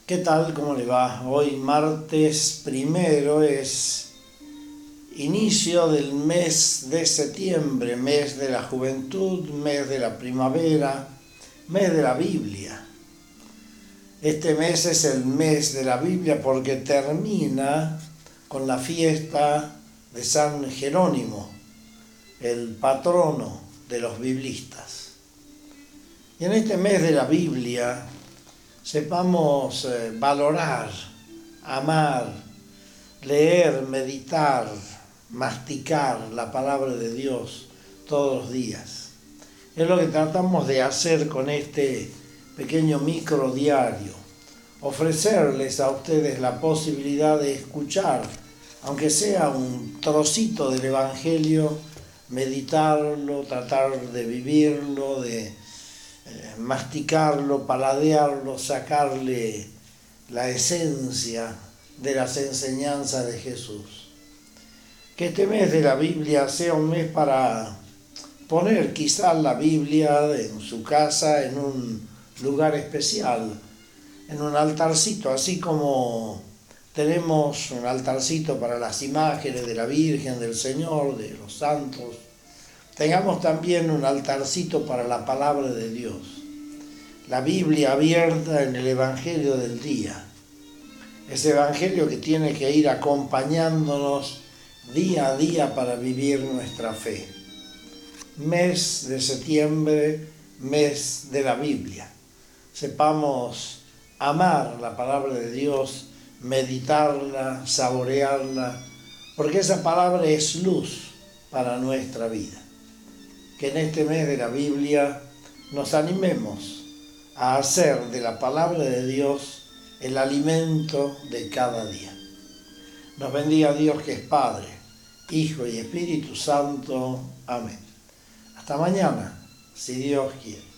¿Qué tal? ¿Cómo le va? Hoy martes primero es inicio del mes de septiembre, mes de la juventud, mes de la primavera, mes de la Biblia. Este mes es el mes de la Biblia porque termina con la fiesta de San Jerónimo, el patrono de los biblistas. Y en este mes de la Biblia sepamos valorar, amar, leer, meditar, masticar la palabra de Dios todos los días. Es lo que tratamos de hacer con este pequeño micro diario. Ofrecerles a ustedes la posibilidad de escuchar, aunque sea un trocito del Evangelio, meditarlo, tratar de vivirlo, de masticarlo, paladearlo, sacarle la esencia de las enseñanzas de Jesús. Que este mes de la Biblia sea un mes para poner quizás la Biblia en su casa en un lugar especial, en un altarcito, así como tenemos un altarcito para las imágenes de la Virgen, del Señor, de los santos. Tengamos también un altarcito para la palabra de Dios, la Biblia abierta en el Evangelio del día, ese Evangelio que tiene que ir acompañándonos día a día para vivir nuestra fe. Mes de septiembre, mes de la Biblia. Sepamos amar la palabra de Dios, meditarla, saborearla, porque esa palabra es luz para nuestra vida. Que en este mes de la Biblia nos animemos a hacer de la palabra de Dios el alimento de cada día. Nos bendiga Dios que es Padre, Hijo y Espíritu Santo. Amén. Hasta mañana, si Dios quiere.